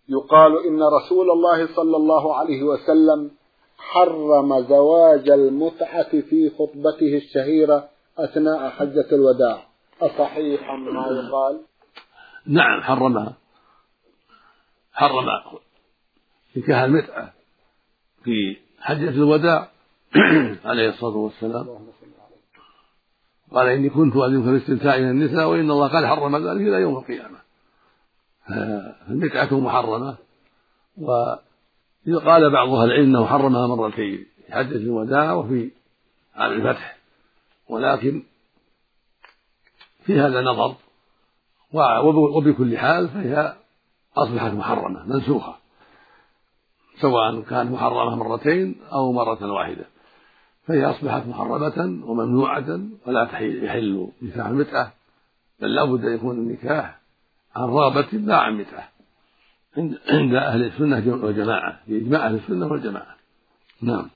يقال إن رسول الله صلى الله عليه وسلم حرم زواج المتعة في خطبته الشهيرة أثناء حجة الوداع، أصحيح ما يقال؟ نعم، حرم نكاح المتعة في حجة الوداع عليه الصلاة والسلام. قال إني كنت أذنك بالاستمتاع من النساء وإن الله قد حرم ذلك إلى يوم القيامة. فالمتعة محرمة، وقال بعض أهل العلم أنه حرمها مرتين، في حجة الوداع وفي عام الفتح، ولكن في هذا نظر، وبكل حال فهي أصبحت محرمة منسوخة، سواء كانت محرمة مرتين أو مرة واحدة، فهي أصبحت محرمة وممنوعة، ولا يحل نكاح المتعة، بل لا بد أن يكون النكاح عن رغبة لا عن متعة عند أهل السنة والجماعة، بإجماع أهل السنة والجماعة. نعم.